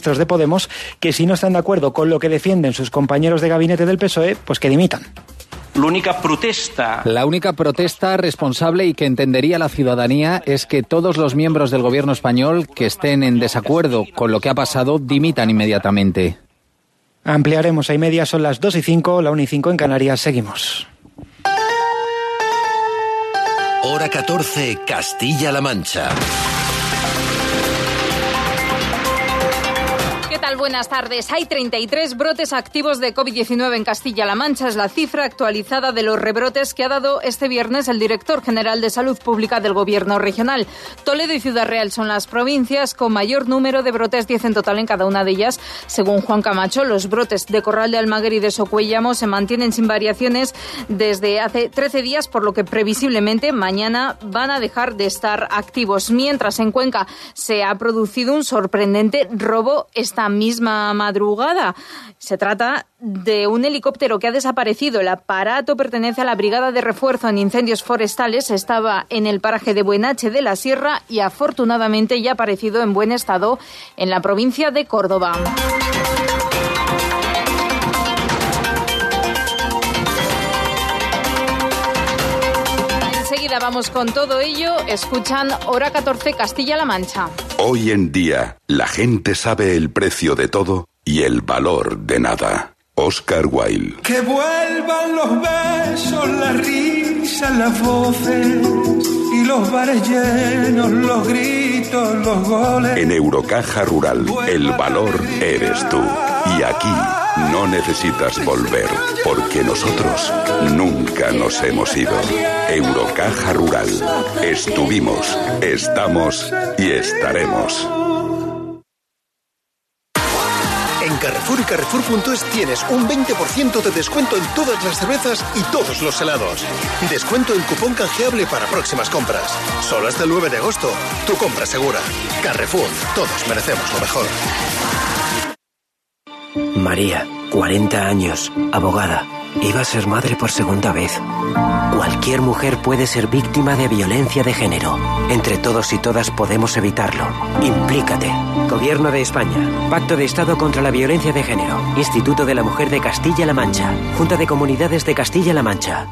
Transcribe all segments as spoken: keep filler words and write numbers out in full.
ministros de Podemos que si no están de acuerdo con lo que defienden sus compañeros de gabinete del P S O E, pues que dimitan. La única protesta... La única protesta responsable y que entendería la ciudadanía es que todos los miembros del gobierno español que estén en desacuerdo con lo que ha pasado dimitan inmediatamente. Ampliaremos a y media, son las dos y cinco, la una y cinco en Canarias, seguimos. Hora catorce, Castilla-La Mancha. ¿Qué tal? Buenas tardes. Hay treinta y tres brotes activos de COVID diecinueve en Castilla-La Mancha. Es la cifra actualizada de los rebrotes que ha dado este viernes el director general de Salud Pública del Gobierno regional. Toledo y Ciudad Real son las provincias con mayor número de brotes, diez en total en cada una de ellas. Según Juan Camacho, los brotes de Corral de Almaguer y de Socuéllamo se mantienen sin variaciones desde hace trece días, por lo que previsiblemente mañana van a dejar de estar activos. Mientras en Cuenca se ha producido un sorprendente robo esta misma madrugada. Se trata de un helicóptero que ha desaparecido. El aparato pertenece a la Brigada de Refuerzo en Incendios Forestales. Estaba en el paraje de Buenache de la Sierra y afortunadamente ya ha aparecido en buen estado en la provincia de Córdoba. Enseguida vamos con todo ello. Escuchan Hora catorce, Castilla-La Mancha. Hoy en día, la gente sabe el precio de todo y el valor de nada. Oscar Wilde. Que vuelvan los besos, las risas, las voces y los bares llenos, los gritos, los goles. En Eurocaja Rural, el valor eres tú. Y aquí no necesitas volver, porque nosotros nunca nos hemos ido. Eurocaja Rural. Estuvimos, estamos y estaremos. En Carrefour y Carrefour punto es tienes un veinte por ciento de descuento en todas las cervezas y todos los helados. Descuento en cupón canjeable para próximas compras. Solo hasta el nueve de agosto. Tu compra segura. Carrefour. Todos merecemos lo mejor. María, cuarenta años, abogada. Iba a ser madre por segunda vez. Cualquier mujer puede ser víctima de violencia de género. Entre todos y todas podemos evitarlo. Implícate. Gobierno de España. Pacto de Estado contra la Violencia de Género. Instituto de la Mujer de Castilla-La Mancha. Junta de Comunidades de Castilla-La Mancha.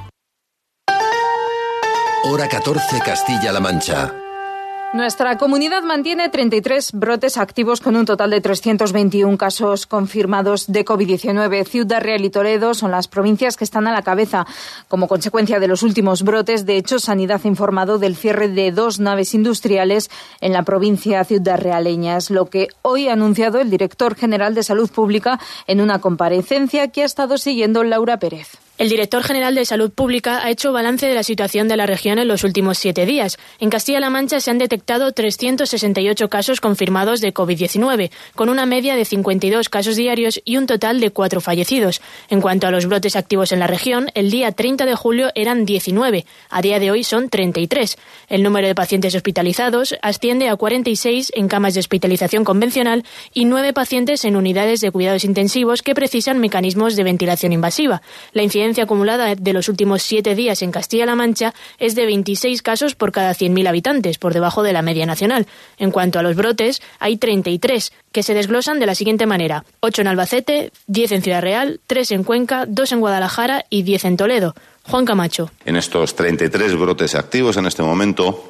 Hora catorce, Castilla-La Mancha. Nuestra comunidad mantiene treinta y tres brotes activos con un total de trescientos veintiuno casos confirmados de COVID diecinueve. Ciudad Real y Toledo son las provincias que están a la cabeza. Como consecuencia de los últimos brotes, de hecho, Sanidad ha informado del cierre de dos naves industriales en la provincia ciudadrealeña. Es lo que hoy ha anunciado el director general de Salud Pública en una comparecencia que ha estado siguiendo Laura Pérez. El director general de Salud Pública ha hecho balance de la situación de la región en los últimos siete días. En Castilla-La Mancha se han detectado trescientos sesenta y ocho casos confirmados de COVID diecinueve, con una media de cincuenta y dos casos diarios y un total de cuatro fallecidos. En cuanto a los brotes activos en la región, el día treinta de julio eran diecinueve, a día de hoy son treinta y tres. El número de pacientes hospitalizados asciende a cuarenta y seis en camas de hospitalización convencional y nueve pacientes en unidades de cuidados intensivos que precisan mecanismos de ventilación invasiva. La incidencia acumulada de los últimos siete días en Castilla-La Mancha es de veintiséis casos por cada cien mil habitantes, por debajo de la media nacional. En cuanto a los brotes, hay treinta y tres, que se desglosan de la siguiente manera: ocho en Albacete, diez en Ciudad Real, tres en Cuenca, dos en Guadalajara y diez en Toledo. Juan Camacho. En estos treinta y tres brotes activos en este momento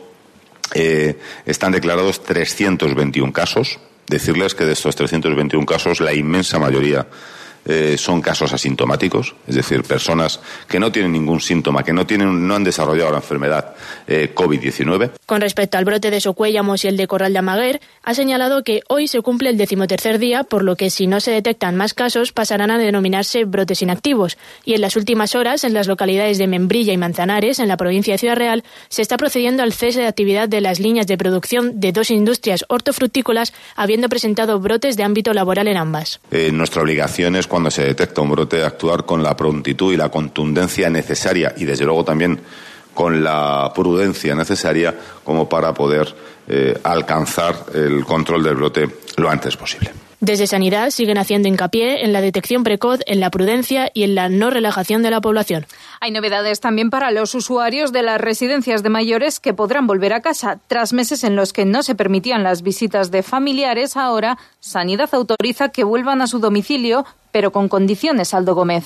eh, están declarados trescientos veintiuno casos. Decirles que de estos trescientos veintiuno casos, la inmensa mayoría Eh, son casos asintomáticos, es decir, personas que no tienen ningún síntoma, que no tienen, no han desarrollado la enfermedad eh, COVID diecinueve. Con respecto al brote de Socuéllamos y el de Corral de Almaguer, ha señalado que hoy se cumple el decimotercer día, por lo que si no se detectan más casos pasarán a denominarse brotes inactivos. Y en las últimas horas, en las localidades de Membrilla y Manzanares, en la provincia de Ciudad Real, se está procediendo al cese de actividad de las líneas de producción de dos industrias hortofrutícolas, habiendo presentado brotes de ámbito laboral en ambas. Eh, nuestra obligación es, cuando se detecta un brote, actuar con la prontitud y la contundencia necesaria y, desde luego, también con la prudencia necesaria como para poder eh, alcanzar el control del brote lo antes posible. Desde Sanidad siguen haciendo hincapié en la detección precoz, en la prudencia y en la no relajación de la población. Hay novedades también para los usuarios de las residencias de mayores que podrán volver a casa. Tras meses en los que no se permitían las visitas de familiares, ahora Sanidad autoriza que vuelvan a su domicilio, pero con condiciones. Aldo Gómez.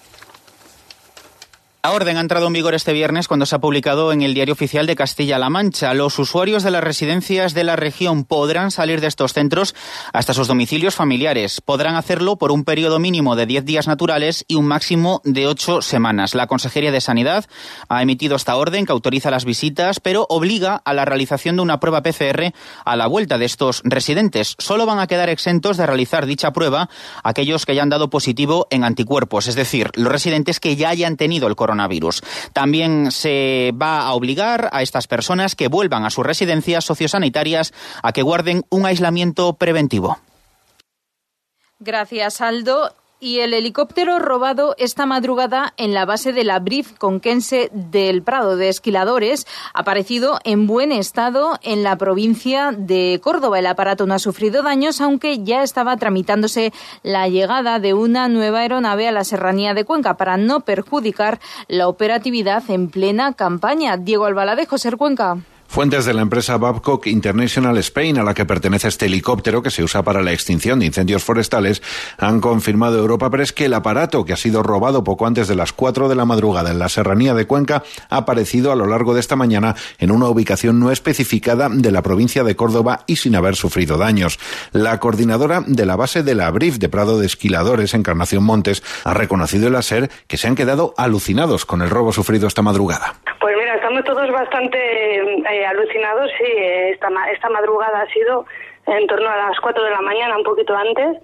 La orden ha entrado en vigor este viernes cuando se ha publicado en el Diario Oficial de Castilla-La Mancha. Los usuarios de las residencias de la región podrán salir de estos centros hasta sus domicilios familiares. Podrán hacerlo por un periodo mínimo de diez días naturales y un máximo de ocho semanas. La Consejería de Sanidad ha emitido esta orden que autoriza las visitas, pero obliga a la realización de una prueba P C R a la vuelta de estos residentes. Solo van a quedar exentos de realizar dicha prueba aquellos que hayan dado positivo en anticuerpos, es decir, los residentes que ya hayan tenido el coronavirus. Coronavirus. También se va a obligar a estas personas que vuelvan a sus residencias sociosanitarias a que guarden un aislamiento preventivo. Gracias, Aldo. Y el helicóptero robado esta madrugada en la base de la Brif conquense del Prado de Esquiladores ha aparecido en buen estado en la provincia de Córdoba. El aparato no ha sufrido daños, aunque ya estaba tramitándose la llegada de una nueva aeronave a la serranía de Cuenca para no perjudicar la operatividad en plena campaña. Diego Albaladejo, Ser Cuenca. Fuentes de la empresa Babcock International Spain, a la que pertenece este helicóptero que se usa para la extinción de incendios forestales, han confirmado a Europa Press que el aparato, que ha sido robado poco antes de las cuatro de la madrugada en la serranía de Cuenca, ha aparecido a lo largo de esta mañana en una ubicación no especificada de la provincia de Córdoba y sin haber sufrido daños. La coordinadora de la base de la Brif de Prado de Esquiladores, Encarnación Montes, ha reconocido en la SER que se han quedado alucinados con el robo sufrido esta madrugada. Pues mira, estamos todos bastante eh, alucinados, sí, esta, esta madrugada ha sido en torno a las cuatro de la mañana, un poquito antes,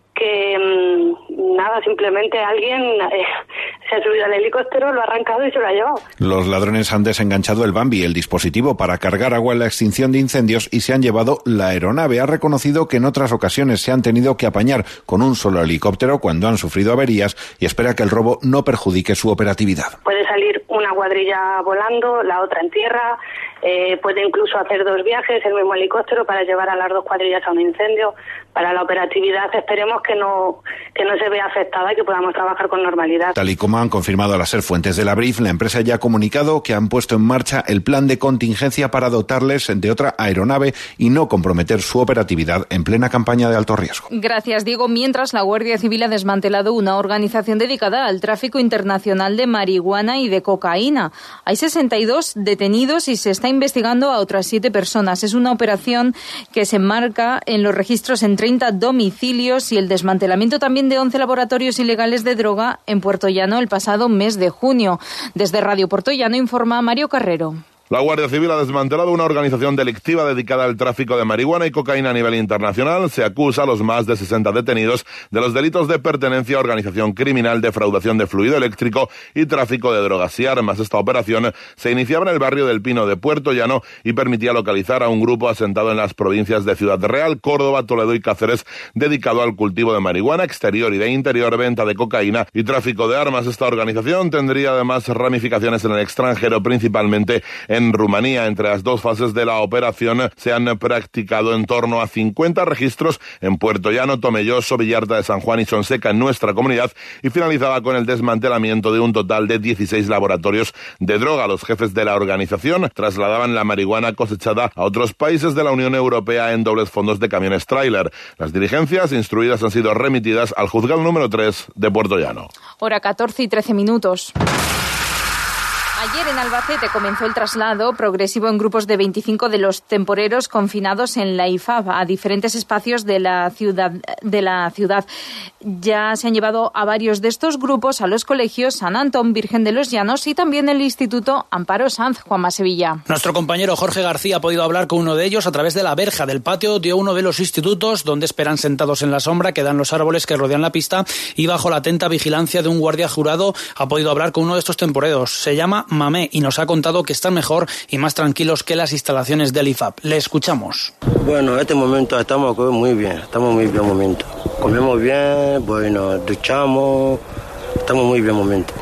que mmm, nada, simplemente alguien eh, se ha subido al helicóptero, lo ha arrancado y se lo ha llevado. Los ladrones han desenganchado el Bambi, el dispositivo para cargar agua en la extinción de incendios, y se han llevado la aeronave. Ha reconocido que en otras ocasiones se han tenido que apañar con un solo helicóptero cuando han sufrido averías y espera que el robo no perjudique su operatividad. Puede salir una cuadrilla volando, la otra en tierra, eh, puede incluso hacer dos viajes el mismo helicóptero para llevar a las dos cuadrillas a un incendio. Para la operatividad esperemos que no que no se vea afectada y que podamos trabajar con normalidad. Tal y como han confirmado a las SER fuentes de la Brif, la empresa ya ha comunicado que han puesto en marcha el plan de contingencia para dotarles de otra aeronave y no comprometer su operatividad en plena campaña de alto riesgo. Gracias, Diego. Mientras, la Guardia Civil ha desmantelado una organización dedicada al tráfico internacional de marihuana y de cocaína. Hay sesenta y dos detenidos y se está investigando a otras siete personas. Es una operación que se enmarca en los registros en treinta domicilios y el desmantelamiento también de once laboratorios ilegales de droga en Puerto Llano el pasado mes de junio. Desde Radio Puerto Llano informa Mario Carrero. La Guardia Civil ha desmantelado una organización delictiva dedicada al tráfico de marihuana y cocaína a nivel internacional. Se acusa a los más de sesenta detenidos de los delitos de pertenencia a organización criminal, defraudación de fluido eléctrico y tráfico de drogas y armas. Esta operación se iniciaba en el barrio del Pino de Puerto Llano y permitía localizar a un grupo asentado en las provincias de Ciudad Real, Córdoba, Toledo y Cáceres, dedicado al cultivo de marihuana, exterior y de interior, venta de cocaína y tráfico de armas. Esta organización tendría además ramificaciones en el extranjero, principalmente en En Rumanía. Entre las dos fases de la operación se han practicado en torno a cincuenta registros en Puerto Llano, Tomelloso, Villarta de San Juan y Sonseca en nuestra comunidad, y finalizaba con el desmantelamiento de un total de dieciséis laboratorios de droga. Los jefes de la organización trasladaban la marihuana cosechada a otros países de la Unión Europea en dobles fondos de camiones tráiler. Las diligencias instruidas han sido remitidas al juzgado número tres de Puerto Llano. Hora catorce y trece minutos. Ayer en Albacete comenzó el traslado progresivo en grupos de veinticinco de los temporeros confinados en la I F A B a diferentes espacios de la ciudad. De la ciudad. Ya se han llevado a varios de estos grupos a los colegios San Antón, Virgen de los Llanos y también el Instituto Amparo Sanz. Juanma Sevilla. Nuestro compañero Jorge García ha podido hablar con uno de ellos a través de la verja del patio de uno de los institutos, donde esperan sentados en la sombra que dan los árboles que rodean la pista, y bajo la atenta vigilancia de un guardia jurado ha podido hablar con uno de estos temporeros. Se llama Mamé y nos ha contado que están mejor y más tranquilos que las instalaciones del I F A B. Le escuchamos. Bueno, en este momento estamos muy bien, estamos muy bien momento. Comemos bien, bueno, duchamos, estamos muy bien momento.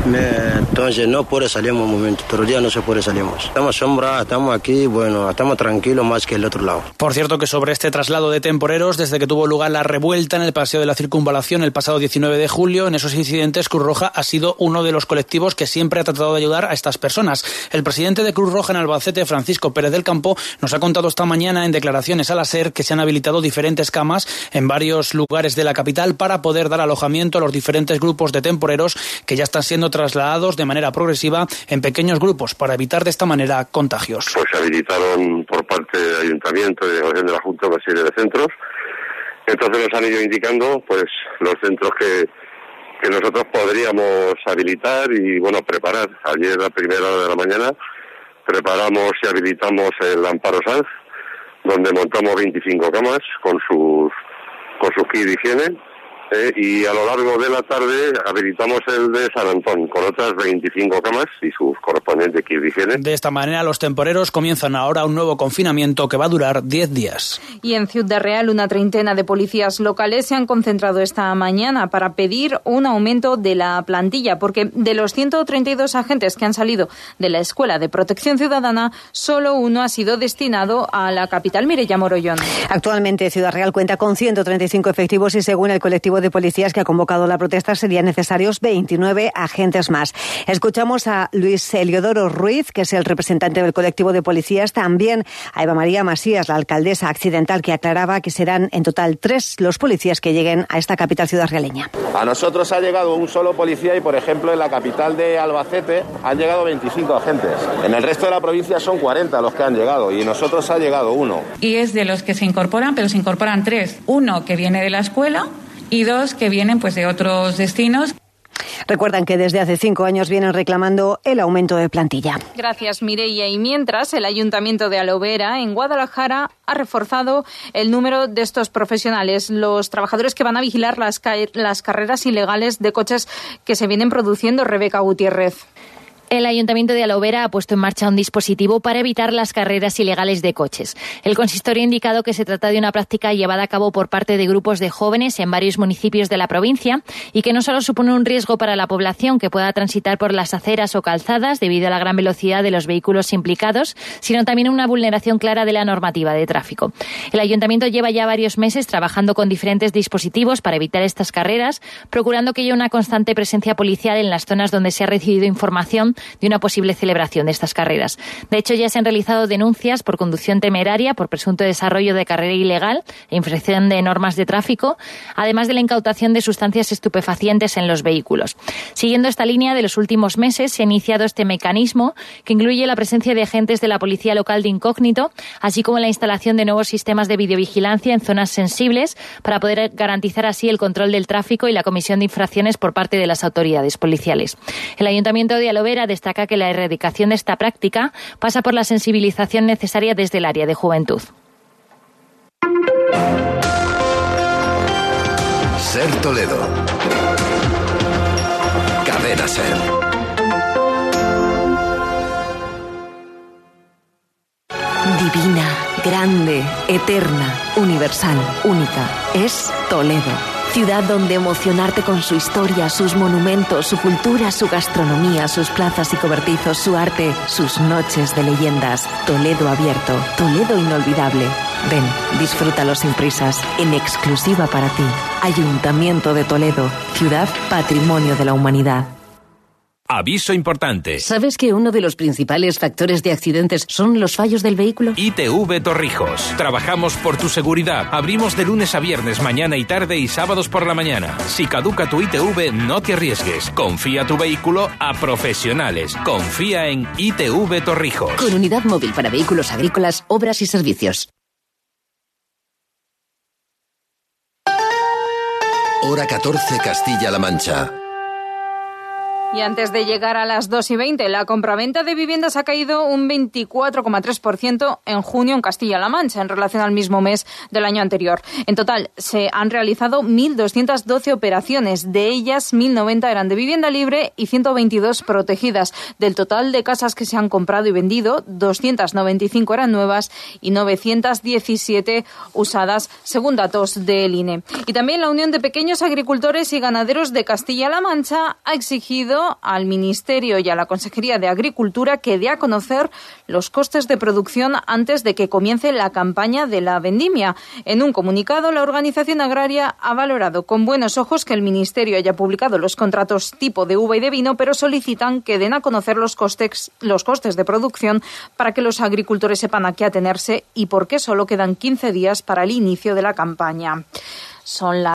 Me, entonces no puede salir un momento, pero ya no se puede salir más. Estamos sombra, estamos aquí, bueno, estamos tranquilos más que el otro lado. Por cierto que sobre este traslado de temporeros, desde que tuvo lugar la revuelta en el Paseo de la Circunvalación el pasado diecinueve de julio, en esos incidentes Cruz Roja ha sido uno de los colectivos que siempre ha tratado de ayudar a estas personas. El presidente de Cruz Roja en Albacete, Francisco Pérez del Campo, nos ha contado esta mañana en declaraciones a la SER que se han habilitado diferentes camas en varios lugares de la capital para poder dar alojamiento a los diferentes grupos de temporeros que ya están siendo trasladados de manera progresiva en pequeños grupos para evitar de esta manera contagios. Pues se habilitaron por parte del Ayuntamiento y de de la Junta una serie de centros. Entonces nos han ido indicando pues los centros que, que nosotros podríamos habilitar y bueno preparar. Ayer a primera hora de la mañana preparamos y habilitamos el Amparo Sanz, donde montamos veinticinco camas con sus con sus kits de higiene. Eh, y a lo largo de la tarde habilitamos el de San Antón con otras veinticinco camas y sus correspondientes kits de higiene. De esta manera los temporeros comienzan ahora un nuevo confinamiento que va a durar diez días. Y en Ciudad Real una treintena de policías locales se han concentrado esta mañana para pedir un aumento de la plantilla, porque de los ciento treinta y dos agentes que han salido de la Escuela de Protección Ciudadana, solo uno ha sido destinado a la capital. Mireia Morollón. Actualmente Ciudad Real cuenta con ciento treinta y cinco efectivos y según el colectivo de policías que ha convocado la protesta serían necesarios veintinueve agentes más. Escuchamos a Luis Eliodoro Ruiz, que es el representante del colectivo de policías, también a Eva María Masías, la alcaldesa accidental, que aclaraba que serán en total tres los policías que lleguen a esta capital ciudadrealeña. A nosotros ha llegado un solo policía y, por ejemplo, en la capital de Albacete han llegado veinticinco agentes. En el resto de la provincia son cuarenta los que han llegado y nosotros ha llegado uno. Y es de los que se incorporan, pero se incorporan tres. Uno que viene de la escuela y dos que vienen pues de otros destinos. Recuerdan que desde hace cinco años vienen reclamando el aumento de plantilla. Gracias, Mireia. Y mientras, el Ayuntamiento de Alovera, en Guadalajara, ha reforzado el número de estos profesionales, los trabajadores que van a vigilar las, ca- las carreras ilegales de coches que se vienen produciendo. Rebeca Gutiérrez. El Ayuntamiento de Alovera ha puesto en marcha un dispositivo para evitar las carreras ilegales de coches. El consistorio ha indicado que se trata de una práctica llevada a cabo por parte de grupos de jóvenes en varios municipios de la provincia y que no solo supone un riesgo para la población que pueda transitar por las aceras o calzadas debido a la gran velocidad de los vehículos implicados, sino también una vulneración clara de la normativa de tráfico. El Ayuntamiento lleva ya varios meses trabajando con diferentes dispositivos para evitar estas carreras, procurando que haya una constante presencia policial en las zonas donde se ha recibido información de una posible celebración de estas carreras. De hecho, ya se han realizado denuncias por conducción temeraria, por presunto desarrollo de carrera ilegal e infracción de normas de tráfico, además de la incautación de sustancias estupefacientes en los vehículos. Siguiendo esta línea de los últimos meses, se ha iniciado este mecanismo que incluye la presencia de agentes de la Policía Local de Incógnito, así como la instalación de nuevos sistemas de videovigilancia en zonas sensibles para poder garantizar así el control del tráfico y la comisión de infracciones por parte de las autoridades policiales. El Ayuntamiento de Alovera destaca que la erradicación de esta práctica pasa por la sensibilización necesaria desde el área de juventud. Ser Toledo. Cadena Ser. Divina, grande, eterna, universal, única. Es Toledo. Ciudad donde emocionarte con su historia, sus monumentos, su cultura, su gastronomía, sus plazas y cobertizos, su arte, sus noches de leyendas. Toledo abierto, Toledo inolvidable. Ven, disfrútalo sin prisas, en exclusiva para ti. Ayuntamiento de Toledo, ciudad patrimonio de la humanidad. Aviso importante. ¿Sabes que uno de los principales factores de accidentes son los fallos del vehículo? I T V Torrijos. Trabajamos por tu seguridad. Abrimos de lunes a viernes, mañana y tarde y sábados por la mañana. Si caduca tu I T V, no te arriesgues. Confía tu vehículo a profesionales. Confía en I T V Torrijos. Con unidad móvil para vehículos agrícolas, obras y servicios. Hora catorce, Castilla-La Mancha. Y antes de llegar a las dos y veinte, la compraventa de viviendas ha caído un veinticuatro coma tres por ciento en junio en Castilla-La Mancha, en relación al mismo mes del año anterior. En total, se han realizado mil doscientas doce operaciones. De ellas, mil noventa eran de vivienda libre y ciento veintidós protegidas. Del total de casas que se han comprado y vendido, doscientas noventa y cinco eran nuevas y novecientas diecisiete usadas, según datos del I N E. Y también la Unión de Pequeños Agricultores y Ganaderos de Castilla-La Mancha ha exigido pedido al Ministerio y a la Consejería de Agricultura que dé a conocer los costes de producción antes de que comience la campaña de la vendimia. En un comunicado, la organización agraria ha valorado con buenos ojos que el Ministerio haya publicado los contratos tipo de uva y de vino, pero solicitan que den a conocer los costes, los costes de producción para que los agricultores sepan a qué atenerse y por qué solo quedan quince días para el inicio de la campaña. Son las